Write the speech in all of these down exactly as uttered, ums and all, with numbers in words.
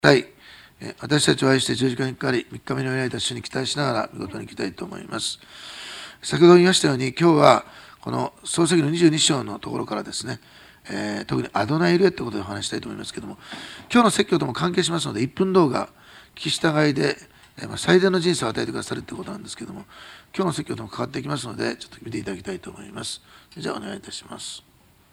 はい、私たちを愛して十字架にかかり、みっかめにおられた主に期待しながら、見事にいきたいと思います。先ほど言いましたように、今日はこの創世記のにじゅうに章のところからですね、えー、特にアドナイルエということでお話したいと思いますけれども、今日の説教とも関係しますので、いっぷん動画、聞き従いで、えー、最善の人生を与えてくださるということなんですけれども、今日の説教とも関わっていきますので、ちょっと見ていただきたいと思います。じゃあ、お願いいたします。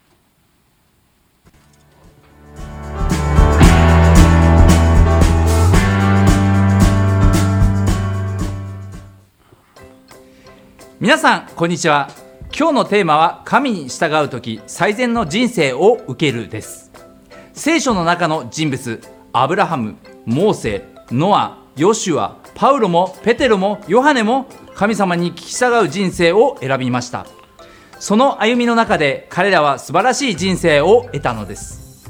皆さんこんにちは。今日のテーマは神に従うとき最善の人生を受けるです。聖書の中の人物、アブラハム、モーセ、ノア、ヨシュア、パウロもペテロもヨハネも神様に聞き従う人生を選びました。その歩みの中で彼らは素晴らしい人生を得たのです。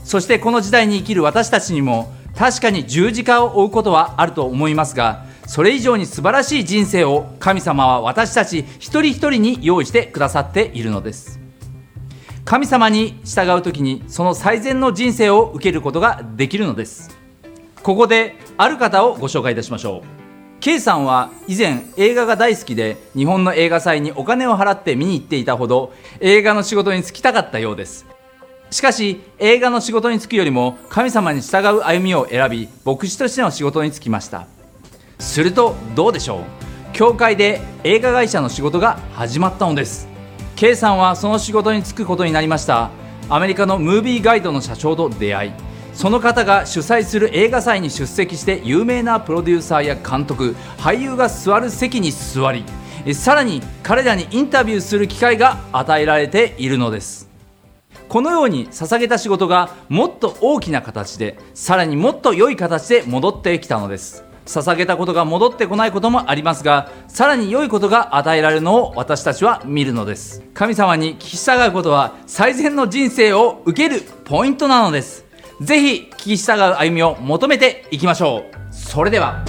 そしてこの時代に生きる私たちにも確かに十字架を追うことはあると思いますが、それ以上に素晴らしい人生を神様は私たち一人一人に用意してくださっているのです。神様に従うときにその最善の人生を受けることができるのです。ここである方をご紹介いたしましょう。 K さんは以前映画が大好きで、日本の映画祭にお金を払って見に行っていたほど映画の仕事に就きたかったようです。しかし映画の仕事に就くよりも神様に従う歩みを選び、牧師としての仕事に就きました。するとどうでしょう、教会で映画会社の仕事が始まったのです。 K さんはその仕事に就くことになりました。アメリカのムービーガイドの社長と出会い、その方が主催する映画祭に出席して有名なプロデューサーや監督、俳優が座る席に座り、さらに彼らにインタビューする機会が与えられているのです。このように捧げた仕事がもっと大きな形で、さらにもっと良い形で戻ってきたのです。捧げたことが戻ってこないこともありますが、さらに良いことが与えられるのを私たちは見るのです。神様に聞き従うことは最善の人生を受けるポイントなのです。ぜひ聞き従う歩みを求めていきましょう。それでは。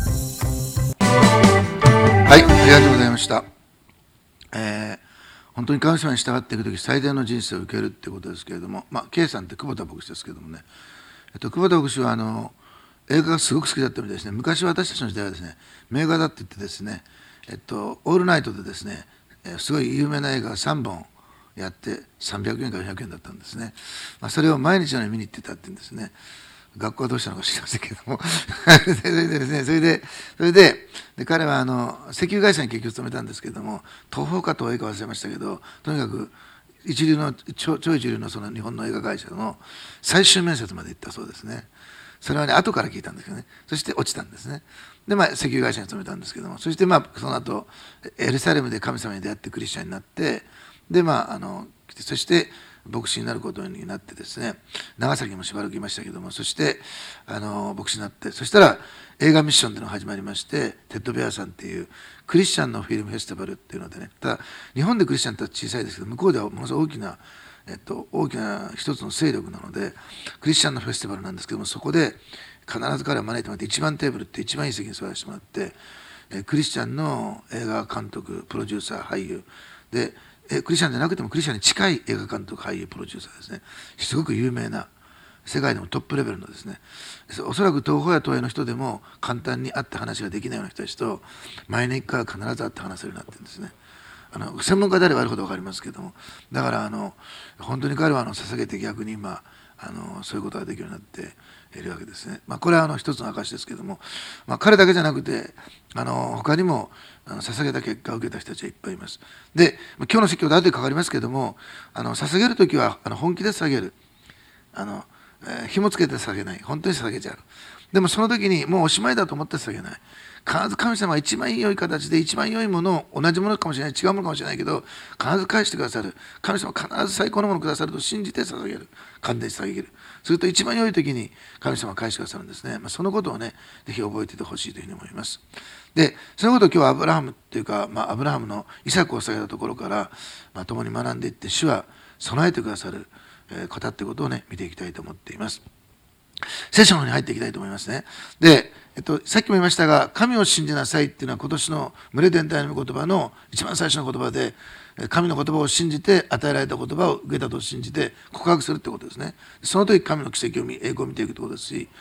はい、ありがとうございました。えー、本当に神様に従っていくとき最善の人生を受けるってことですけれども、まあ K さんって久保田牧師ですけどもね、えっと、久保田牧師はあの映画がすごく好きだったみたいですね。昔私たちの時代はですね、名画だって言ってですね、えっと、オールナイトでですね、すごい有名な映画がさんぼんやってさんびゃくえんかよんひゃくえんだったんですね。まあ、それを毎日のように見に行ってたって言うんですね。学校はどうしたのか知りませんけどもそれでですね、それで、それで、で彼はあの石油会社に結局勤めたんですけども、東宝か東映か忘れましたけど、とにかく一流の超、超一流のその日本の映画会社の最終面接まで行ったそうですね。それはね、後から聞いたんですけどね。そして落ちたんですね。で、まあ、石油会社に勤めたんですけども、そして、まあ、その後、エルサレムで神様に出会ってクリスチャンになって、で、まあ、あの、そして、牧師になることになってですね、長崎もしばらくいましたけども、そして、あの、牧師になって、そしたら、映画ミッションというのが始まりまして、テッド・ベアさんっていう、クリスチャンのフィルムフェスティバルっていうのでね、ただ、日本でクリスチャンって小さいですけど、向こうではものすごく大きな、えっと、大きな一つの勢力なので、クリスチャンのフェスティバルなんですけども、そこで必ず彼は招いてもらって、一番テーブルって一番いい席に座らせてもらって、えクリスチャンの映画監督、プロデューサー、俳優で、えクリスチャンじゃなくてもクリスチャンに近い映画監督、俳優、プロデューサーですね、すごく有名な、世界でもトップレベルのですね、おそらく東宝や東映の人でも簡単に会って話ができないような人たちと、毎年いっかいは必ず会って話せるようになってるんですね。あの専門家であればあるほど分かりますけども、だからあの本当に彼はあの捧げて逆に今あのそういうことができるようになっているわけですね。まあ、これはあの一つの証ですけども、まあ、彼だけじゃなくてあの他にもあの捧げた結果を受けた人たちはいっぱいいます。で、今日の説教で後でかかりますけども、あの捧げるときはあの本気で捧げる、あの、えー、紐つけて捧げない、本当に捧げちゃう。でもその時にもうおしまいだと思って捧げない。必ず神様は一番良い形で一番良いものを、同じものかもしれない、違うものかもしれないけど必ず返してくださる。神様は必ず最高のものをくださると信じて捧げる、感電して捧げる。すると一番良い時に神様は返してくださるんですね。まあ、そのことをね、ぜひ覚えていてほしいというふうに思います。で、そのことを今日はアブラハムっていうか、まあ、アブラハムのイサクを捧げたところから、まあ、共に学んでいって、主は備えてくださる方ってことをね、見ていきたいと思っています。聖書の方に入っていきたいと思いますね。で、えっと、さっきも言いましたが、神を信じなさいっていうのは今年の群れ全体の言葉の一番最初の言葉で、神の言葉を信じて与えられた言葉を受けたと信じて告白するってことですね。その時神の奇跡を見、栄光を見ていくってことですし、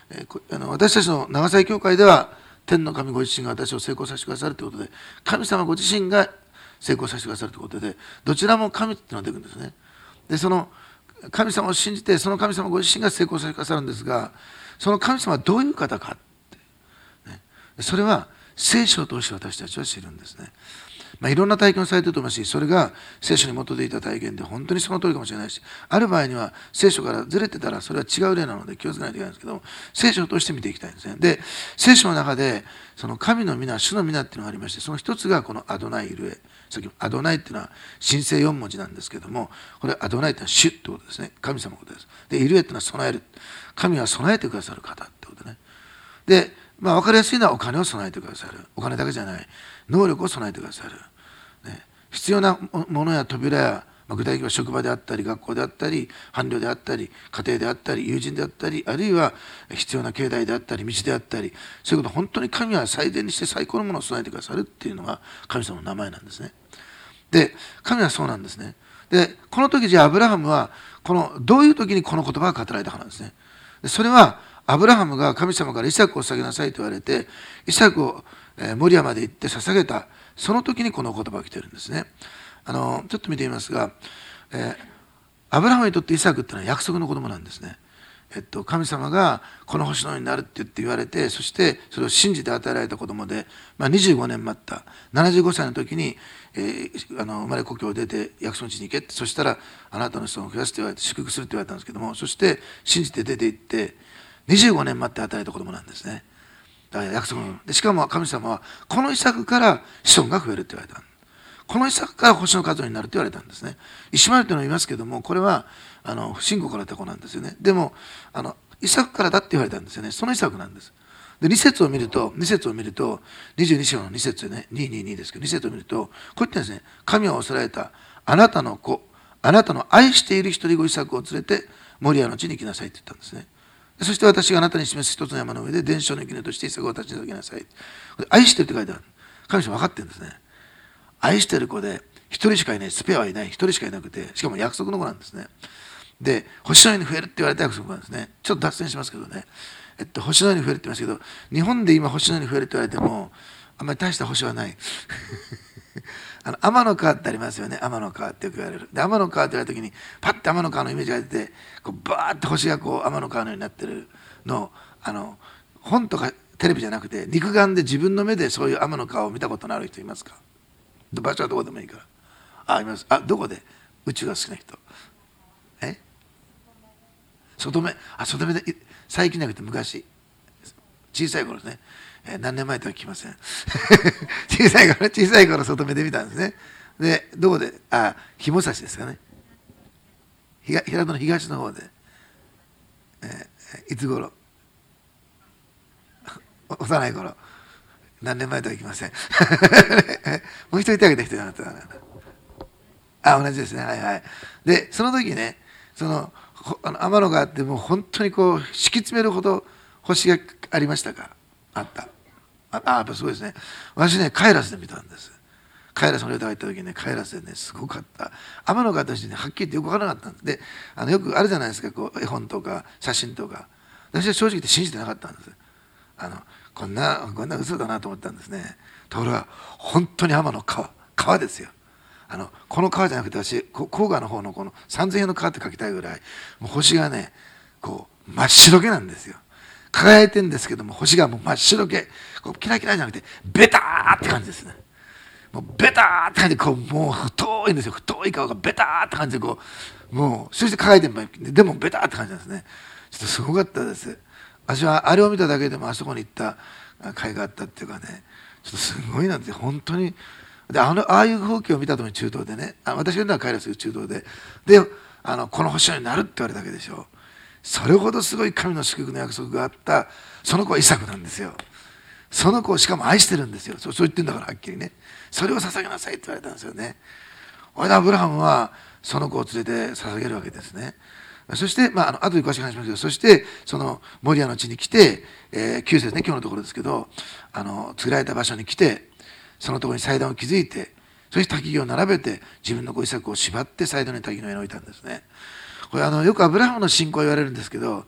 えー、あの私たちの長崎教会では天の神ご自身が私を成功させてくださるということで、神様ご自身が成功させてくださるということで、どちらも神っていうのが出てくるんですね。でその神様を信じて、その神様ご自身が成功させてくださるんですが、その神様はどういう方かって、ね、それは聖書を通して私たちは知るんですね。まあ、いろんな体験をされていると思いますし、それが聖書に基づいた体験で本当にその通りかもしれないし、ある場合には聖書からずれてたらそれは違う例なので気をつけないといけないんですけど、聖書を通して見ていきたいんですね。で、聖書の中でその神の皆、主の皆っていうのがありまして、その一つがこのアドナイイルエ。さっきアドナイっていうのは神聖よん文字なんですけども、これアドナイっていうのは主ってことですね。神様のことです。で、イルエっていうのは備える。神は備えてくださる方ってことね。で、まあ分かりやすいのはお金を備えてくださる。お金だけじゃない。能力を備えてくださる。ね、必要なものや扉や、まあ、具体的には職場であったり、学校であったり、伴侶であったり、家庭であったり、友人であったり、あるいは必要な境内であったり、道であったり、そういうこと、本当に神は最善にして最高のものを備えてくださるっていうのが神様の名前なんですね。で、神はそうなんですね。で、この時じゃあアブラハムは、このどういう時にこの言葉が語られたかなんですね。でそれは、アブラハムが神様からイサクを捧げなさいと言われて、イサクをモリアまで行って捧げた、その時にこの言葉が来てるんですね。あのちょっと見てみますが、えー、アブラハムにとってイサクっていうのは約束の子供なんですね。えっと、神様がこの星のようになるって言って言われて、そしてそれを信じて与えられた子供で、まあ、にじゅうごねん待った。ななじゅうごさいの時に、えー、あの生まれ故郷を出て約束の地に行けって、そしたらあなたの子孫を増やすって言われて祝福するって言われたんですけども、そして信じて出て行ってにじゅうごねん待って与えた子供なんですね。だから約束ので、しかも神様はこのイサクから子孫が増えるって言われた。このイサクから星の数になるって言われたんですね。イシマエルというのを言いますけども、これはあの不信仰から出た子なんですよね。でもあのイサクからだって言われたんですよね。そのイサクなんです。でに節を見るとに節を見るとにじゅうに章のに節でね、にひゃくにじゅうにですけど、に節を見るとこう言ってるんですね。神は恐れられたあなたの子、あなたの愛している一人子イサクを連れてモリアの地に行きなさいって言ったんですね。そして私があなたに示す一つの山の上で伝承の生贄としてイサクを立ち上げなさい。愛してるって書いてある。神様分かってるんですね。愛してる子で一人しかいない、スペアはいない、一人しかいなくて、しかも約束の子なんですね。で、星のように増えるって言われた約束なんですね。ちょっと脱線しますけどね。えっと、星のように増えるって言いますけど、日本で今星のように増えるって言われても、あんまり大した星はない。あの天の川ってありますよね。天の川ってよく言われる。で、天の川って言われた時に、パッて天の川のイメージが出て、こうバーッと星がこう天の川のようになってるのを、あの、本とかテレビじゃなくて、肉眼で自分の目でそういう天の川を見たことのある人いますか？場所はどこでもいいから。あ、います。あ、どこで？宇宙が好きな人。え？外目。あ、外目で、最近じゃなくて昔。小さい頃ですね。えー、何年前とは聞きません。小さい頃、小さい頃外目で見たんですね。で、どこで？あ、ひもさしですかね。平戸の東の方で。えー、いつ頃？幼い頃。何年前とは行きません。もう一人手挙げた人になったかな。あ、同じですね。はいはい。で、その時ね、その、あの天の川ってもう本当にこう、敷き詰めるほど星がありましたか？あった。あ、あやっぱすごいですね。私ね、カイラスで見たんです。カイラスのレターが行った時にね、カイラスでね、すごかった。天の川としてね、はっきり言ってよくわからなかったんです。で、あのよくあるじゃないですか、こう、絵本とか写真とか。私は正直言って信じてなかったんです。あのこんなこんな嘘だなと思ったんですね。ところが本当に天の川川ですよ。あのこの川じゃなくて私黄河の方のこの三千円の川って書きたいぐらい、もう星がねこう真っ白けなんですよ。輝いてるんですけども、星がもう真っ白け、こうキラキラじゃなくてベターって感じですね。もうベターって感じでこうもう太いんですよ。太い川がベターって感じでこうもうそして輝いてる、でもベターって感じなんですね。ちょっとすごかったです。私はあれを見ただけでもあそこに行った甲斐があったっていうかね、ちょっとすごいなんですよ本当に。であのああいう風景を見たときに中東でね、あ私が言うのはカイラス中東で、であのこの星のようになるって言われたわけでしょ。それほどすごい神の祝福の約束があったその子はイサクなんですよ。その子をしかも愛してるんですよ。そう、そう言ってんだからはっきりね、それを捧げなさいって言われたんですよね。それでアブラハムはその子を連れて捧げるわけですね。そして、まあ、あの後で詳しく話しますけど、そしてそのモリアの地に来て、えー、きゅう節ね、今日のところですけど、あの作られた場所に来て、そのところに祭壇を築いて、そして焚き木を並べて自分の子イサクを縛って祭壇に焚きの上に置いたんですね。これあのよくアブラハムの信仰を言われるんですけど、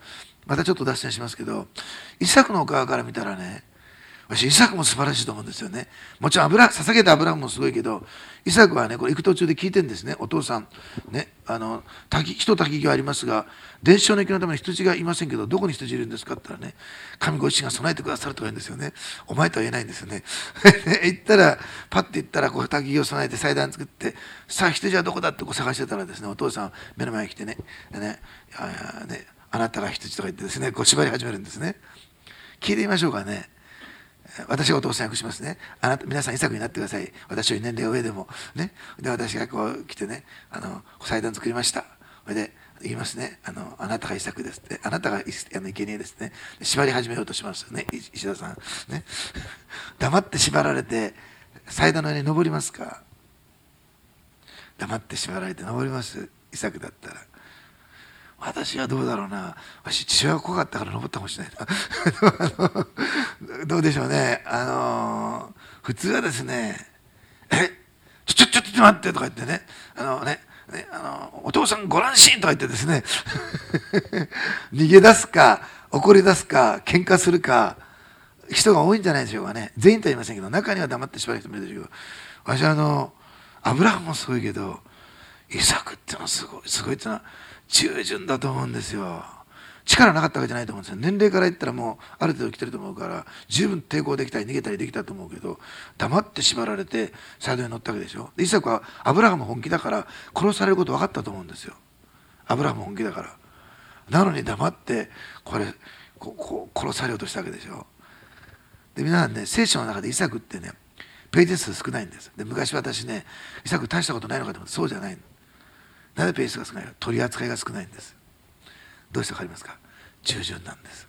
またちょっと脱線しますけど、イサクの側から見たらね、私イサクも素晴らしいと思うんですよね。もちろん油捧げたアブラハムもすごいけど、イサクはね、これ行く途中で聞いてるんですね。お父さんね、あの滝人滝行はありますが、伝承の生きのために羊がいませんけど、どこに羊いるんですかって言ったらね、神ご自身が備えてくださるとか言うんですよね。お前とは言えないんですよね。行ったらパッて行ったらこう滝行を備えて祭壇作って、さあ羊はどこだってこう探してたらですね、お父さん目の前に来てね、ね、あね、あなたが羊とか言ってですね、こう縛り始めるんですね。聞いてみましょうかね。私がお父さん役しますね。あなた皆さんイサクになってください。私より年齢が上でもね。で私がこう来てね、あの祭壇作りました。それで言いますね。あのあなたがイサクですって、あなたがあの生贄ですね。縛り始めようとしますよね。石田さんね。黙って縛られて祭壇の上に登りますか。黙って縛られて登ります。イサクだったら。私はどうだろうな。私父親が怖かったから登ったかもしれないな。どうでしょうね。あの普通はですね、えちょちょちょちょっと待ってとか言ってね、あのね、ねあのお父さんご乱心とか言ってですね、逃げ出すか怒り出すか喧嘩するか人が多いんじゃないでしょうかね。全員とは言いませんけど、中には黙ってしばらく人もいるでしょうけど、私はあのアブラハムもすごいけど、イサクっていうのはすごいすごいっていうのは従順だと思うんですよ。力なかったわけじゃないと思うんですよ。年齢から言ったらもうある程度来てると思うから十分抵抗できたり逃げたりできたと思うけど、黙って縛られて祭壇に乗ったわけでしょ。でイサクはアブラハム本気だから殺されること分かったと思うんですよ。アブラハム本気だから。なのに黙ってこれここう殺されようとしたわけでしょ。で皆さんね、聖書の中でイサクってねページ数少ないんです。で昔私ね、イサク大したことないのかと思って、そうじゃないの。なぜページ数が少ないか、取り扱いが少ないんです。どうして分かりますか。従順なんです。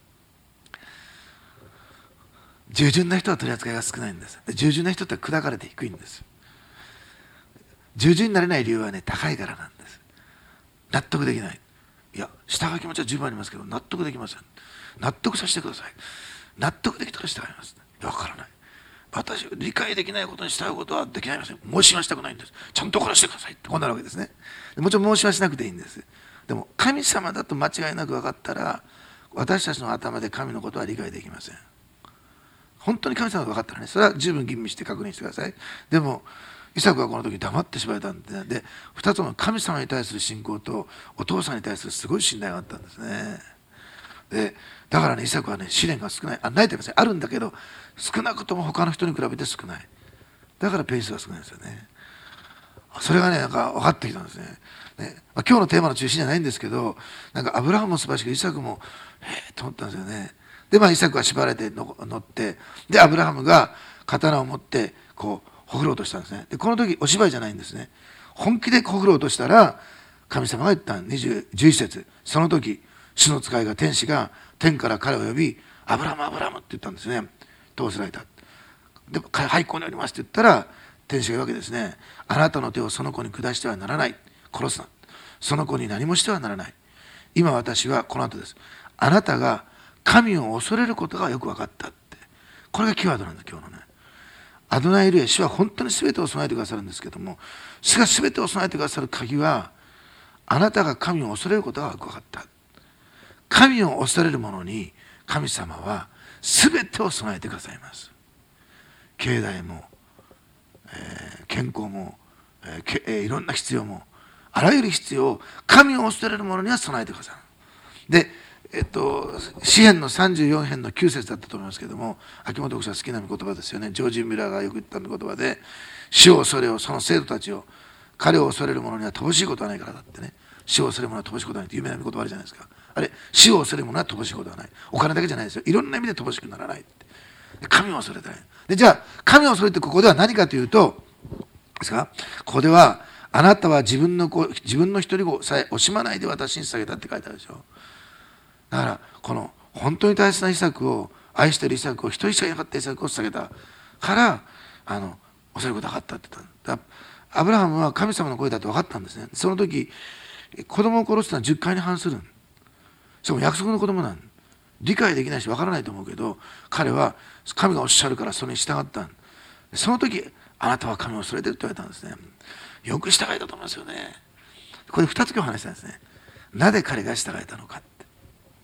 従順な人は取り扱いが少ないんです。で従順な人って砕かれて低いんです。従順になれない理由はね、高いからなんです。納得できない。いや従う気持ちは十分ありますけど納得できません。納得させてください。納得できたら従います。分からない。私理解できないことに従うことはできないません。申しはしたくないんです。ちゃんと殺してくださいってこうなるわけですね。もちろん申しはしなくていいんです。でも神様だと間違いなく分かったら、私たちの頭で神のことは理解できません。本当に神様が分かったらね、それは十分吟味して確認してください。でもイサクはこの時黙ってしまえたんで、ね、で二つの神様に対する信仰とお父さんに対するすごい信頼があったんですね。でだからね、イサクはね試練が少ない。あないと言いません。あるんだけど少なくとも他の人に比べて少ない。だからペースが少ないんですよね。それがねなんか分かってきたんですね。ね、まあ、今日のテーマの中心じゃないんですけど、なんかアブラハムも素晴らしくイサクもへえと思ったんですよね。でまあイサクは縛られての乗って、でアブラハムが刀を持ってこうほふろうとしたんですね。でこの時お芝居じゃないんですね。本気でほふろうとしたら神様が言ったにじゅういっ節、その時主の使いが天使が天から彼を呼び、アブラハムアブラハムって言ったんですね。通せられた。ではいここにおりますって言ったら天使が言うわけですね。あなたの手をその子に下してはならない。殺すな。その子に何もしてはならない。今私はこの後です。あなたが神を恐れることがよく分かったって。これがキーワードなんです今日のね。アドナイルエ、主は本当に全てを備えてくださるんですけども、主が全てを備えてくださる鍵は、あなたが神を恐れることがよく分かった。神を恐れる者に神様は全てを備えてくださいます。経済も、えー、健康も、えーけえー、いろんな必要も、あらゆる必要を神を恐れる者には備えてください。で、えっと、詩編のさんじゅうよん編のきゅう節だったと思いますけども、秋元牧師は好きな御言葉ですよね。ジョージ・ミラーがよく言った御言葉で、主を恐れを、その生徒たちを、彼を恐れる者には乏しいことはないからだってね。主を恐れる者は乏しいことはないって有名な御言葉あるじゃないですか。あれ、主を恐れる者は乏しいことはない。お金だけじゃないですよ。いろんな意味で乏しくならないって。神を恐れたい。で、じゃあ、神を恐れてここでは何かというと、ですか、ここでは、あなたは自分の子、自分の一人子さえ惜しまないで私に捧げたって書いてあるでしょ。だからこの本当に大切なイサクを愛しているイサクを一人しかいなかったイサクを捧げたからあの恐れることが分かったって言ったんだ。アブラハムは神様の声だと分かったんですね。その時子供を殺すのはじゅっかいに反する。しかも約束の子供なん。理解できないし分からないと思うけど、彼は神がおっしゃるからそれに従った。その時あなたは神を恐れてるって言われたんですね。よく従えたと思いますよね。これふたつ今日話したんですね。なぜ彼が従えたのかって。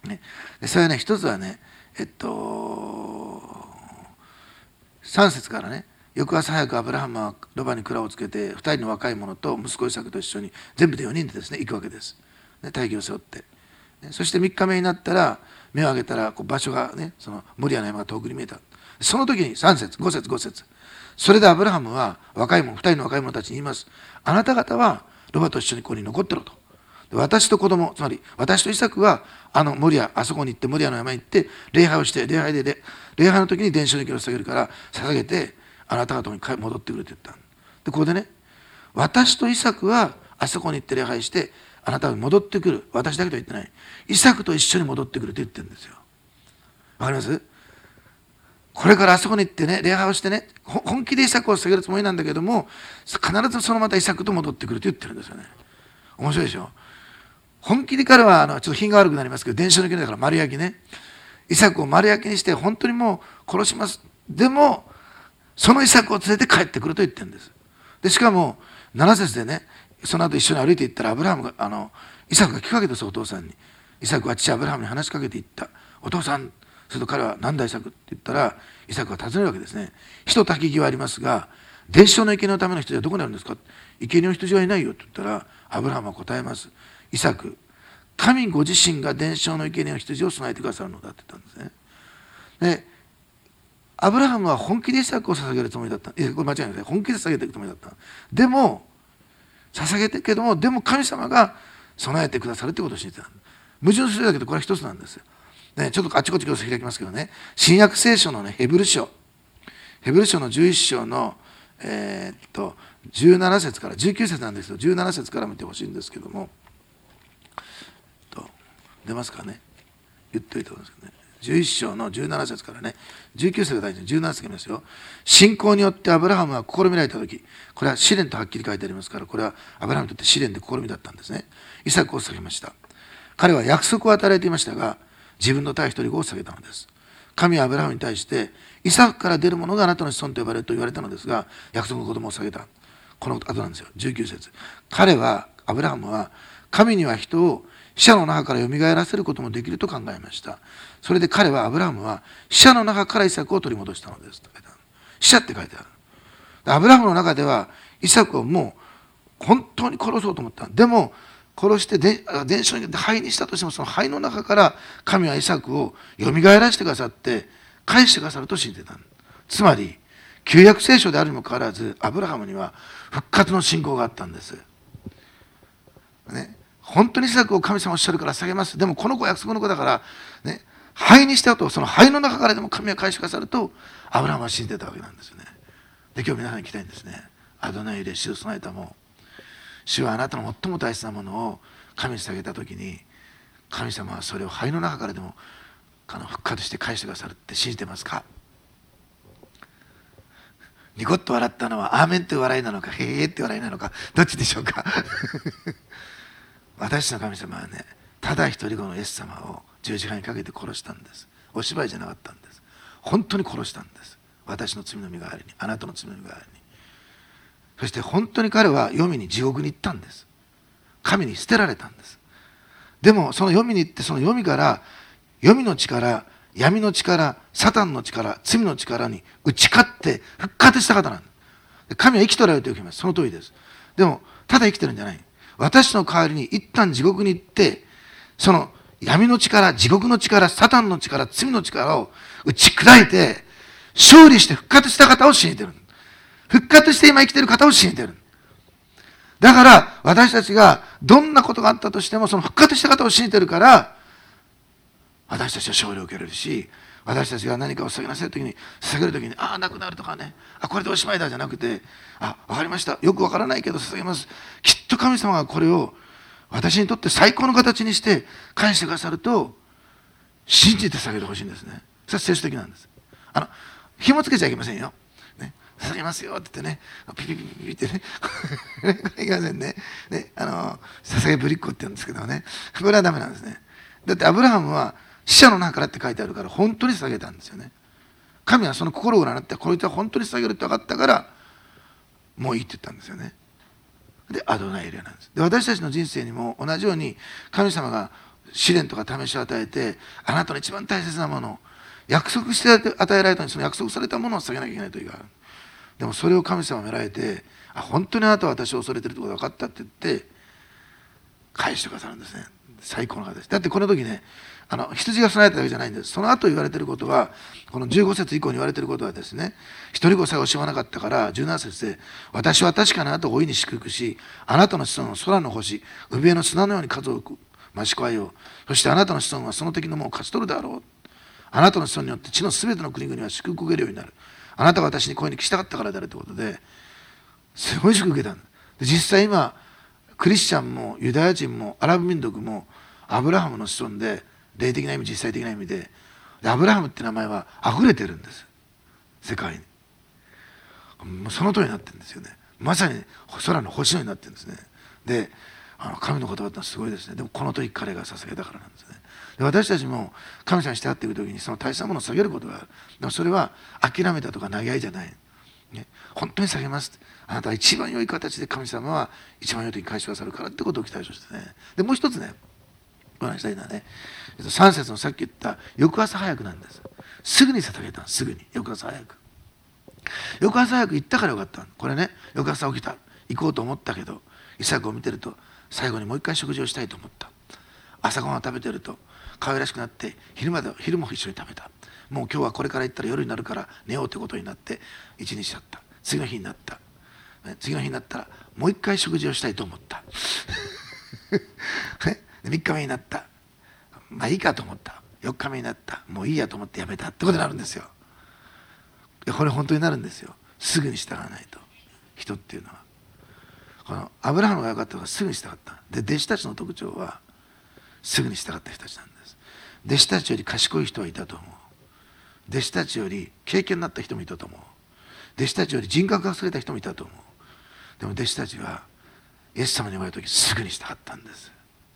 ね、でそれはね、一つはね、えっとさん節からね、翌朝早くアブラハムはロバに蔵をつけて、ふたりの若い者と息子イサクと一緒に全部でよにんでですね行くわけです、ね、大義を背負って、ね、そしてみっかめになったら目を上げたらこう場所がね、そのモリアの山が遠くに見えた。その時にさん節ご節ご節、それでアブラハムは若い者ふたりの若い者たちに言います。あなた方はロバと一緒にここに残ってろと。私と子供、つまり私とイサクはあのモリア、あそこに行ってモリアの山に行って礼拝をして、礼拝で礼礼拝の時に伝承の木を捧げるから捧げてあなた方に戻ってくると言った。でここでね、私とイサクはあそこに行って礼拝してあなたが戻ってくる、私だけとは言ってない、イサクと一緒に戻ってくると言ってるんですよ。わかります？これからあそこに行ってね礼拝をしてね、本気でイサクを捧げるつもりなんだけども、必ずそのまたイサクと戻ってくると言ってるんですよね。面白いでしょ。本気で彼はあのちょっと品が悪くなりますけど、伝承の木だから丸焼きね、イサクを丸焼きにして本当にもう殺します。でもそのイサクを連れて帰ってくると言ってるんです。でしかもなな節でね、その後一緒に歩いていったらアブラハムがあのイサクが聞きかけたそう、お父さんに。イサクは父アブラハムに話しかけていった。お父さん。すると彼は何だイサクって言ったら、イサクは尋ねるわけですね。火と焚き木はありますが、伝承の生贄のための羊はどこにあるんですか。生贄の羊はいないよって言ったら、アブラハムは答えます。イサク、神ご自身が伝承の生贄の羊を備えてくださるのだって言ったんですね。でアブラハムは本気でイサクを捧げるつもりだった。いやこれ間違いないですね。本気で捧げていくつもりだった。でも捧げてるけども、でも神様が備えてくださるってことを信じてた。矛盾するだけどこれは一つなんですよ。ね、ちょっとあっちこっち開きますけどね、新約聖書のね、ヘブル書、ヘブル書のじゅういっ章の、えー、っとじゅうなな節からじゅうきゅう節なんですけど、じゅうなな節から見てほしいんですけども、と出ますかね、言っておいてくださいね。じゅういっ章のじゅうなな節からね、じゅうきゅう節が大事にじゅうなな節が見ますよ。信仰によってアブラハムは試みられた時、これは試練とはっきり書いてありますから、これはアブラハムにとって試練で試みだったんですね。イサクを捧げました。彼は約束を与えていましたが、自分の第一人子を捧げたのです。神はアブラハムに対して、イサクから出るものがあなたの子孫と呼ばれると言われたのですが、約束の子供を捧げた。この後なんですよ。じゅうきゅう節。彼は、アブラハムは、神には人を死者の中からよみがえらせることもできると考えました。それで彼は、アブラハムは、死者の中からイサクを取り戻したのです。と書いてある。死者って書いてある。アブラハムの中では、イサクをもう本当に殺そうと思った。でも、殺して伝承に灰にしたとしても、その灰の中から神はイサクをよみがえらせてくださって返してくださると信じてた。つまり旧約聖書であるにもかかわらず、アブラハムには復活の信仰があったんです、ね、本当にイサクを神様おっしゃるから捧げます。でもこの子は約束の子だから、ね、灰にした後、その灰の中からでも神は返してくださるとアブラハムは信じてたわけなんですよね。で今日皆さんに聞きたいんですね。アドナイレ主を備えたも主はあなたの最も大切なものを神に捧げたときに、神様はそれを灰の中からでも復活して返してくださるって信じてますか？ニコッと笑ったのはアーメンという笑いなのか、へえって笑いなのか、どっちでしょうか？私の神様はね、ただ一人子のイエス様を十字架にかけて殺したんです。お芝居じゃなかったんです。本当に殺したんです。私の罪の身代わりに、あなたの罪の身代わりに。そして本当に彼は黄泉に地獄に行ったんです。神に捨てられたんです。でもその黄泉に行って、その黄泉から黄泉の力、闇の力、サタンの力、罪の力に打ち勝って復活した方なんです。神は生きとられておきます。その通りです。でもただ生きてるんじゃない。私の代わりに一旦地獄に行って、その闇の力、地獄の力、サタンの力、罪の力を打ち砕いて勝利して復活した方を信じてる。復活して今生きている方を信じている。だから私たちがどんなことがあったとしても、その復活した方を信じているから、私たちは勝利を受けられるし、私たちが何かを捧げなさいときに、捧げるときに、ああ、なくなるとかね、あ、これでおしまいだじゃなくて、あ、わかりました。よくわからないけど捧げます。きっと神様がこれを私にとって最高の形にして返してくださると、信じて捧げてほしいんですね。それは聖書的なんです。あの、紐つけちゃいけませんよ。捧げますよって言ってね、ピピピピピってね、いけませんね。ね、あの、捧げぶりっ子って言うんですけどね、これはダメなんですね。だってアブラハムは死者の中からって書いてあるから、本当に捧げたんですよね。神はその心を占って、こいつは本当に捧げるって分かったから、もういいって言ったんですよね。で、アドナイエレなんです。で、私たちの人生にも同じように、神様が試練とか試しを与えて、あなたの一番大切なもの、約束して与えられたのに、その約束されたものを捧げなきゃいけない時がある。でもそれを神様が見られて、あ、本当にあなたは私を恐れてるってことが分かったって言って返してくださるんですね。最高の形。だってこの時ね、あの羊が備えただけじゃないんです。その後言われていることは、このじゅうご節以降に言われていることはですね、一人子さえ惜しまなかったから、じゅうなな節で、私は確かにあなたを大いに祝福し、あなたの子孫を空の星、海辺の砂のように数多く増し加えよう。そしてあなたの子孫はその敵の門を勝ち取るであろう。あなたの子孫によって地のすべての国々は祝福を受けるようになる。あなたが私に声に来たかったからであるということで、すごい祝福を受けたんです。実際今、クリスチャンもユダヤ人もアラブ民族もアブラハムの子孫で、霊的な意味、実際的な意味で、アブラハムって名前は溢れてるんです、世界に。もうその通りになってるんですよね。まさに空の星のようになってるんですね。で、あの神の言葉ってのはすごいですね。でもこの時彼が捧げたからなんですね。で、私たちも神様にして会っていく時にその大切なものを下げることがある。でもそれは諦めたとか投げ合いじゃない、ね、本当に下げますって、あなたは一番良い形で神様は一番良い時に返してくださるからってことを期待してね。でもう一つね、お話したいのはね、さん節のさっき言った翌朝早くなんです。すぐに捧げたんです。すぐに翌朝早く。翌朝早く行ったからよかった。これね、翌朝起きた、行こうと思ったけど、イサクを見てると最後にもう一回食事をしたいと思った。朝ごはんを食べてると可愛らしくなって、昼まで昼も一緒に食べた。もう今日はこれから行ったら夜になるから寝ようということになって一日だった。次の日になった。次の日になったらもう一回食事をしたいと思ったみっかめになった。まあいいかと思った。よっかめになった。もういいやと思ってやめたってことになるんですよ。これ本当になるんですよ。すぐに従わないと。人っていうのは。このアブラハムが良かったのがすぐに従った。で、弟子たちの特徴はすぐに従った人たちなんです。弟子たちより賢い人はいたと思う。弟子たちより経験になった人もいたと思う。弟子たちより人格が優れた人もいたと思う。でも弟子たちはイエス様に言われた時すぐに従ったんです。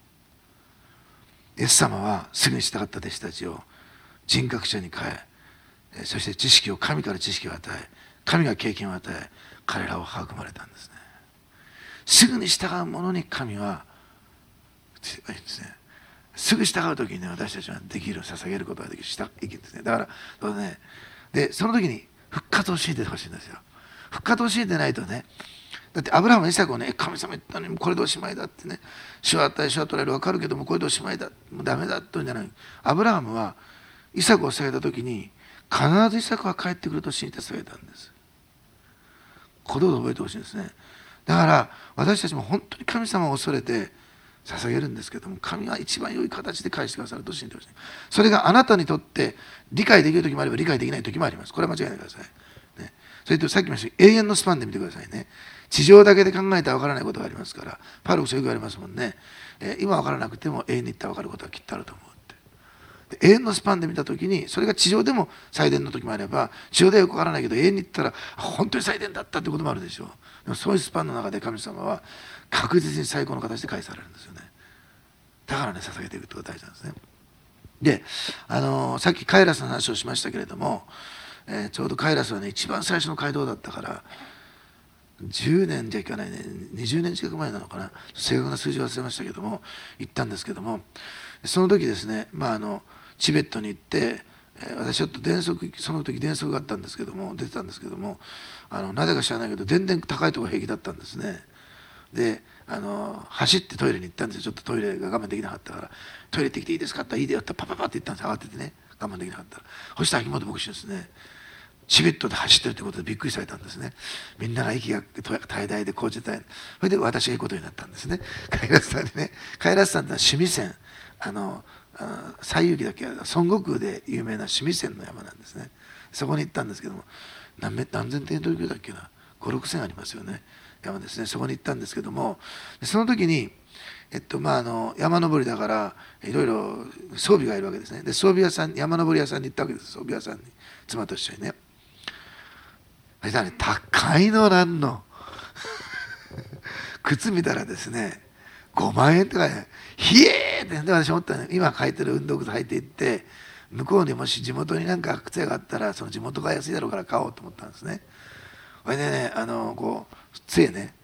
イエス様はすぐに従った弟子たちを人格者に変え、そして知識を、神から知識を与え、神が経験を与え、彼らを育まれたんですね。すぐに従う者に神はですね、すぐ従う時にね、私たちはできる、捧げることができる、したいけるんですね。だからそうね、でその時に復活を教えてほしいんですよ。復活を教えてないとね、だってアブラハムのイサクをね、神様言ったのにこれでおしまいだってね、主は与え主は取られる、分かるけどもこれでおしまいだ、もうダメだというんじゃない。アブラハムはイサクを捧げた時に必ずイサクは帰ってくると信じて捧げたんです。これを覚えてほしいんですね。だから私たちも本当に神様を恐れて捧げるんですけども、神は一番良い形で返してくださると信じてほしい。それがあなたにとって理解できる時もあれば理解できない時もあります。これは間違いないでください、ね、それとさっきも言いました永遠のスパンで見てくださいね。地上だけで考えたら分からないことがありますから、パウロもよく言われますもんね、えー、今分からなくても永遠に言ったら分かることはきっとあると思うって。で永遠のスパンで見た時に、それが地上でも祭殿の時もあれば、地上ではよく分からないけど永遠に言ったら本当に祭殿だったってこともあるでしょう。でもそういうスパンの中で神様は確実に最高の形で返されるんですよね。だからね、捧げていくことが大事なんですね。で、あのー、さっきカイラスの話をしましたけれども、えー、ちょうどカイラスはね、一番最初の街道だったからじゅうねんじゃいかないね、にじゅうねん近く前なのかな、正確な数字忘れましたけども、行ったんですけども、その時ですね、まあ、あのチベットに行って、えー、私ちょっと喘息、その時喘息があったんですけども、出てたんですけども、あのなぜか知らないけど全然高いところ平気だったんですね。で、あの走ってトイレに行ったんですよ。ちょっとトイレが我慢できなかったから、トイレ行ってきていいですかって言ったら、いいでよってパパパって言ったんですよ。慌ててね、我慢できなかったら。そしたら秋元牧師ですね、チベットで走ってるということでびっくりされたんですね。みんなが息が怠惰でこうしてたい。それで私が行くことになったんですね。カイラスさんにね、カイラスさんってのは趣味線、あの西遊記だっけ、孫悟空で有名な趣味線の山なんですね。そこに行ったんですけども、何メ何千点というだっけな、ごろくせんありますよね、山ですね。そこに行ったんですけども、その時に、えっとまあ、あの山登りだからいろいろ装備がいるわけですね。で装備屋さん、山登り屋さんに行ったわけです。装備屋さんに妻と一緒にね。そしたらね、高いのなんの靴見たらですね、ごまんえんとかね、ひえーって。で私思ったね、今履いてる運動靴履いていって、向こうにもし地元になんか靴屋があったらその地元が安いだろうから買おうと思ったんですね。それでね、あのこう杖ね、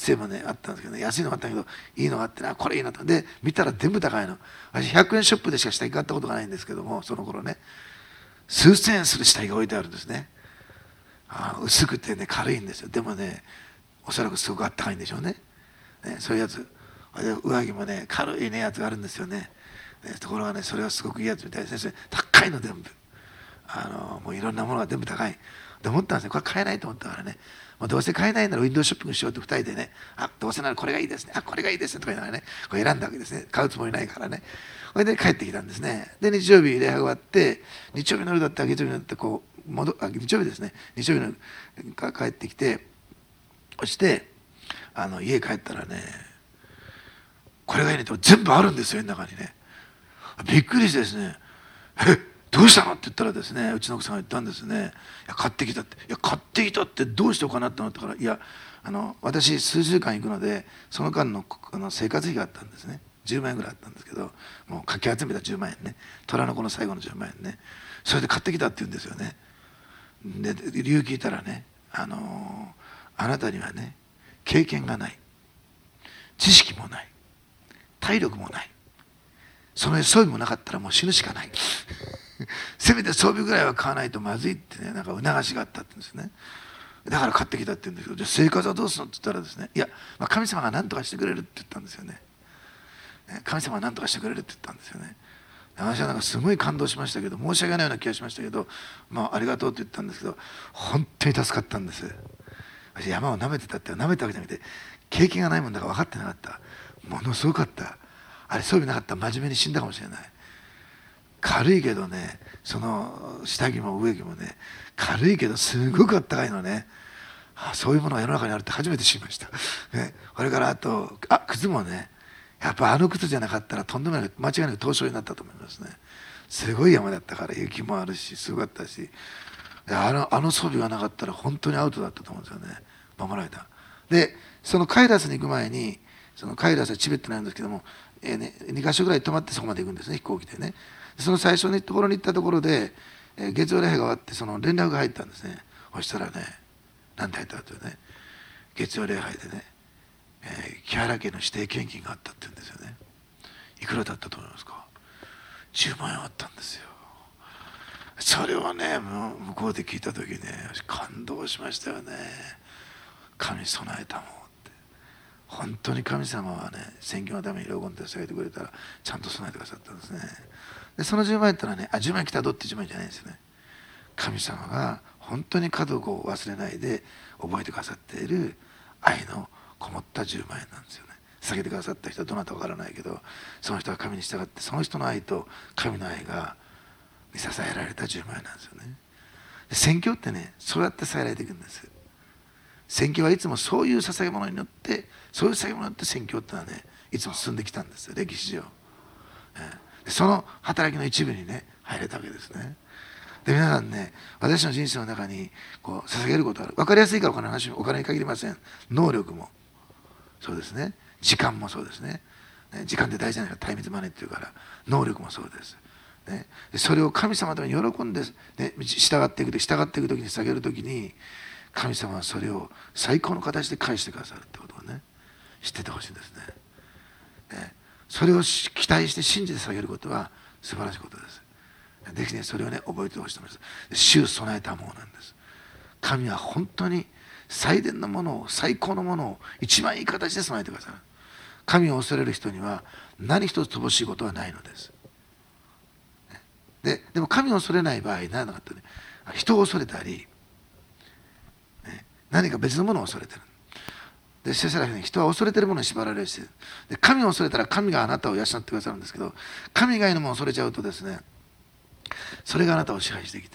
杖もねあったんですけど、ね、安いのがあったけどいいのがあって、あこれいいなと。で見たら全部高いの。私ひゃくえんショップでしか下着買ったことがないんですけども、その頃ね数千円する下着が置いてあるんですね。あ薄くてね軽いんですよ。でもねおそらくすごくあったかいんでしょうね。ねそういうやつで上着もね軽いねやつがあるんですよね。ねところがねそれはすごくいいやつみたいですね。それ高いの全部あのもういろんなものが全部高いと思ったんですね。これ買えないと思ったからね、もうどうせ買えないならウィンドウショッピングしようってふたりでね、あどうせならこれがいいですね、あこれがいいですねとか言いながらねこれ選んだわけですね。買うつもりないからね。それで帰ってきたんですね。で日曜日礼拝終わって日曜日の夜だったら月曜日の夜だってこう戻あ日曜日ですね日曜日の夜帰ってきて、そしてあの家帰ったらねこれがいいねと全部あるんですよ、家の中にね。びっくりしてですね、えどうしたのって言ったらですね、うちの奥さんが言ったんですね。いや買ってきたって。いや買ってきたってどうしておかなって思ったから、いやあの私数週間行くのでその間のあの生活費があったんですね。じゅうまんえんぐらいあったんですけど、もうかき集めたじゅうまんえんね、虎の子の最後のじゅうまんえんね、それで買ってきたって言うんですよね。で理由聞いたらね、あのー、あなたにはね経験がない、知識もない、体力もない、その装備もなかったらもう死ぬしかないせめて装備ぐらいは買わないとまずいってね、なんか促しがあったって言うんですね。だから買ってきたって言うんですけど、じゃあ生活はどうするのって言ったらですね、いや、まあ、神様が何とかしてくれるって言ったんですよね。神様が何とかしてくれるって言ったんですよね。私はなんかすごい感動しましたけど、申し訳ないような気がしましたけど、まあ、ありがとうって言ったんですけど、本当に助かったんです。私山を舐めてたって舐めたわけじゃなくて、経験がないもんだから分かってなかった。ものすごかった。あれ装備なかったら真面目に死んだかもしれない。軽いけどね、その下着も上着もね軽いけどすごくあったかいのね。あそういうものが世の中にあるって初めて知りました、ね、これからあとあ靴もね、やっぱあの靴じゃなかったらとんでもない間違いなく凍傷になったと思いますね。すごい山だったから雪もあるしすごかったし、あのあの装備がなかったら本当にアウトだったと思うんですよね。守られた。でそのカイラスに行く前に、そのカイラスはチベットになるんですけども、えーね、にか所ぐらい泊まってそこまで行くんですね、飛行機でね。その最初のところに行ったところで、えー、月曜礼拝が終わってその連絡が入ったんですね。そしたらね、何て入ったかというね、月曜礼拝でね、えー、木原家の指定献金があったって言うんですよね。いくらだったと思いますか？じゅうまんえんあったんですよ。それをねもう向こうで聞いた時ね、感動しましたよね。神備えたもんって。本当に神様はね宣教のために喜んで捧げてくれたらちゃんと備えてくださったんですね。でそのじゅうまんえんってのはね、あじゅうまんえん来たどってじゅうまんえんじゃないんですよね。神様が本当に家族を忘れないで覚えてくださっている愛のこもったじゅうまんえんなんですよね。捧げてくださった人はどなたかわからないけど、その人が神に従ってその人の愛と神の愛がに支えられたじゅうまんえんなんですよね。で宣教ってねそうやって支えられていくんです。宣教はいつもそういう捧げ物によって、そういう捧げ物によって宣教ってのはねいつも進んできたんですよ、歴史上。その働きの一部にね入れたわけですね。で皆さんね、私の人生の中にこう捧げることがある。分かりやすいからお金の話もお金に限りません。能力もそうですね、時間もそうですね。時間って大事なのがタイムズマネーっていうから、能力もそうです、ね、それを神様のために喜んで、ね、従っていく従っていく時に捧げる時に神様はそれを最高の形で返してくださるってことをね知っててほしいんですね。ねそれを期待して信じて捧げることは素晴らしいことです。ぜひねそれをね覚えてほしいと思います。主備えたものなんです。神は本当に最善のものを、最高のものを一番いい形で備えてくださる。神を恐れる人には何一つ乏しいことはないのです。で, でも神を恐れない場合何だかってね、人を恐れたり、ね、何か別のものを恐れてる。で聖書のように人は恐れてるものに縛られるし、で神を恐れたら神があなたを養ってくださるんですけど、神以外のものを恐れちゃうとですね、それがあなたを支配してきて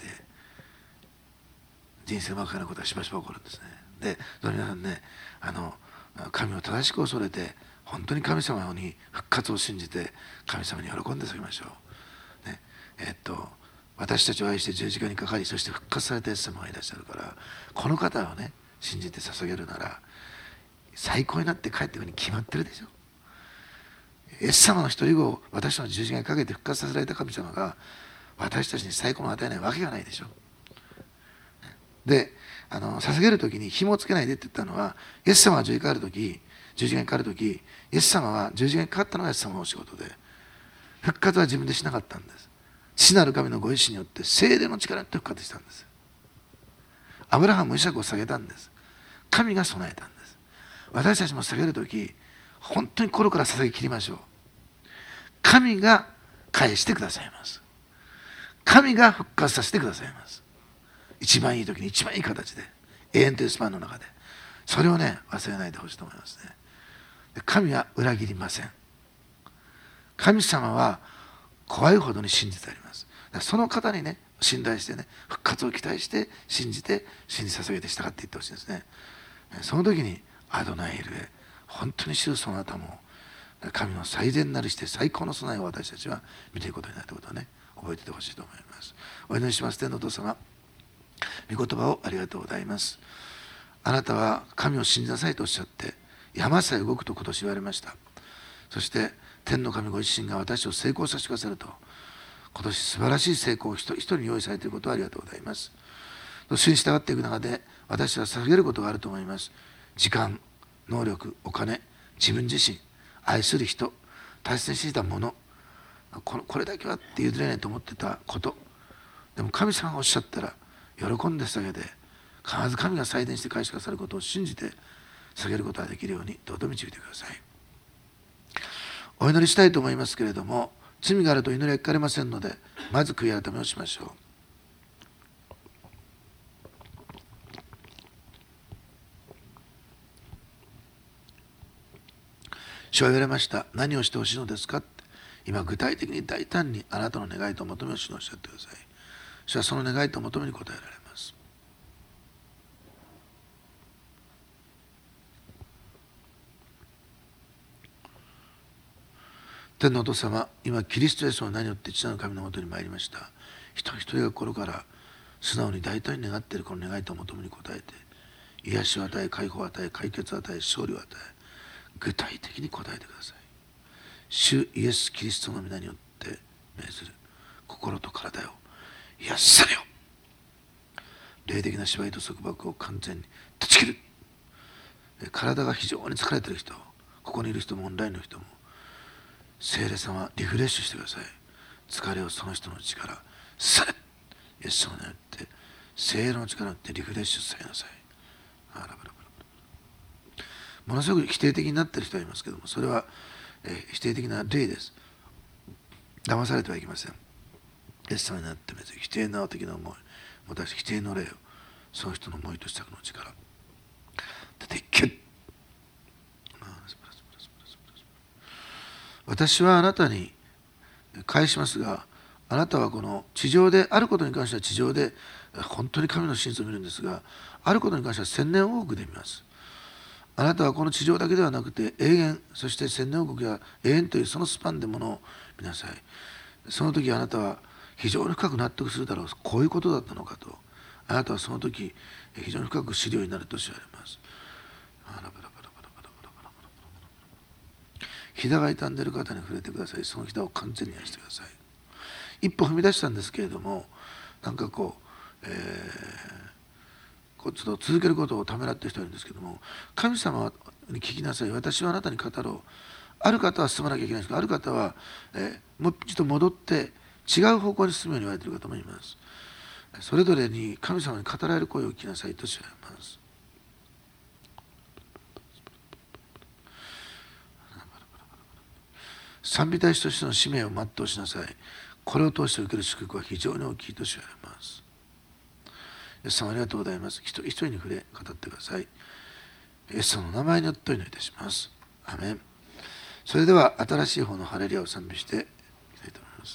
人生うまくいかないことがしばしば起こるんですね。で皆さんね、あの神を正しく恐れて本当に神様に復活を信じて神様に喜んで捧げましょう、ね、えっと私たちを愛して十字架にかかり、そして復活されたイエス様がいらっしゃるから、この方をね信じて捧げるなら最高になって帰ってくるに決まってるでしょ。イエス様の一人子を私の十字架にかけて復活させられた神様が私たちに最高の与えないわけがないでしょ。 であの捧げる時に紐をつけないでって言ったのは、イエス様が十字架にかかる時十字架にかかる時イエス様は十字架にかかったのがイエス様のお仕事で、復活は自分でしなかったんです。父なる神のご意志によって聖霊の力によって復活したんです。アブラハムもイサクを下げたんです。神が備えたんです。私たちも下げる時本当に心から捧げ切りましょう。神が返してくださいます。神が復活させてくださいます。一番いい時に一番いい形で、永遠というスパンの中で、それをね忘れないでほしいと思いますね。神は裏切りません。神様は怖いほどに真実であります。その方にね信頼してね、復活を期待して信じて信じ捧げて従っていってほしいですね。その時にアドナイエルへ、本当に主そなたも神の最善なるして最高の備えを私たちは見ていくことになるということをね覚えていてほしいと思います。お祈りします。天のお父様、御言葉をありがとうございます。あなたは神を信じなさいとおっしゃって、山さえ動くと今年言われました。そして天の神ご自身が私を成功させてくださると、今年素晴らしい成功を一人に用意されていることをありがとうございます。主に従っていく中で私は捧げることがあると思います。時間、能力、お金、自分自身、愛する人、大切にしていたもの、これだけはって譲れないと思ってたこと、でも神様がおっしゃったら喜んで捧げて、必ず神が祭奠して返してくださることを信じて捧げることができるようにどうぞ導いてください。お祈りしたいと思いますけれども、罪があると祈りは聞かれませんので、まず悔い改めをしましょう。主は言われました。何をしてほしいのですかって、今具体的に大胆にあなたの願いと求めを主におっしゃってください。主はその願いと求めに応えられます。天のお父様、今キリストイエスの名によって父なる神のもとに参りました。一人一人が心から素直に大胆に願っているこの願いと求めに応えて、癒しを与え、解放を与え、解決を与え、勝利を与え、具体的に応えてください。主イエス・キリストの皆によって命ずる。心と体よ、癒されよ。霊的な縛りと束縛を完全に断ち切る。体が非常に疲れている人、ここにいる人もオンラインの人も、聖霊様リフレッシュしてください。疲れをその人の力され、イエス様によって聖霊の力によってリフレッシュされなさい。あらばらばら。ものすごく否定的になっている人がいますけども、それは、えー、否定的な霊です。騙されてはいけません。イエス様になって否定な的な思い、私否定の霊をその人の思いとしたの力出ていけ。私はあなたに返しますが、あなたはこの地上であることに関しては地上で本当に神の真実を見るんですが、あることに関しては千年王国で見ます。あなたはこの地上だけではなくて永遠、そして千年王国や永遠というそのスパンでものを見なさい。その時あなたは非常に深く納得するだろう。こういうことだったのかと、あなたはその時非常に深く知るようになると知られます。膝が傷んでいる方に触れてください。その膝を完全に癒してください。一歩踏み出したんですけれども、なんかこう、えー、こうちょっと続けることをためらっている人がいるんですけども、神様に聞きなさい。私はあなたに語ろう。ある方は進まなきゃいけないんですけど、ある方は、えー、もう一度戻って違う方向に進むように言われている方もいます。それぞれに神様に語られる声を聞きなさいと知られます。賛美大使としての使命を全うしなさい。これを通して受ける祝福は非常に大きいと知られます。イエス様ありがとうございます。一人一人に触れ語ってください。イエス様の名前によってお祈りいたします。アメン。それでは新しい方のハレルヤを賛美していきたいと思います。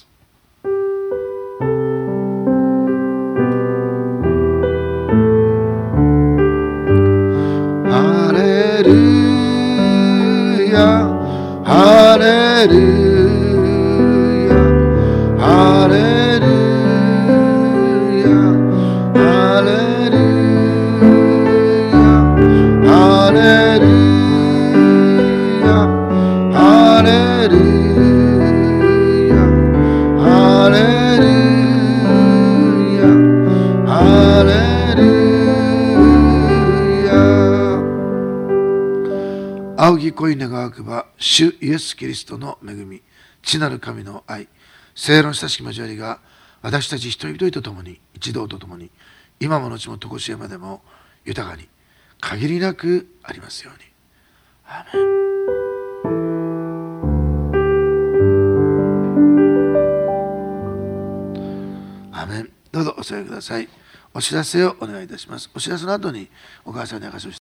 ハレルヤハレルヤハレルヤハレルヤハレルヤハレルヤハレルヤハレルヤ仰ぎ恋願わくば、主イエス・キリストの恵み、父なる神の愛、聖霊の親しき交わりが、私たち一人一人と共に、一同と共に、今も後も常しえまでも豊かに、限りなくありますように。アーメン。アーメン。どうぞお添えください。お知らせをお願いいたします。お知らせの後にお母さんに証しを